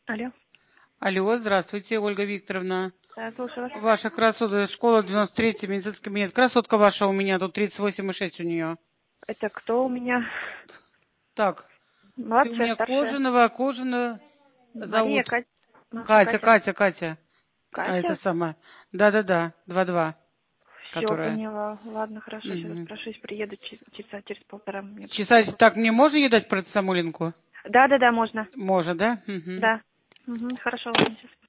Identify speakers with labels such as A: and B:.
A: Алло.
B: Алло, здравствуйте, Ольга Викторовна.
A: Да, слушаю вас.
B: Ваша красотка, школа 93-й, медицинский кабинет. Красотка ваша у меня, тут 38,6 у нее.
A: Это кто у меня?
B: Так, ты у
A: Младшая,
B: меня
A: старшая?
B: Кожаного
A: Мария,
B: зовут.
A: Катя. Маша,
B: Катя. А это
A: Катя?
B: самое. Да, 2-2,
A: Все,
B: которая.
A: поняла. Ладно, хорошо, сейчас
B: Мгм.
A: спрашиваюсь, приеду часа через полтора. Мне просто
B: Часа,
A: работа.
B: так, мне можно ей дать парацетамолинку?
A: Да, можно.
B: Можно, да? Мгм.
A: Да. Угу, хорошо, ладно, сейчас.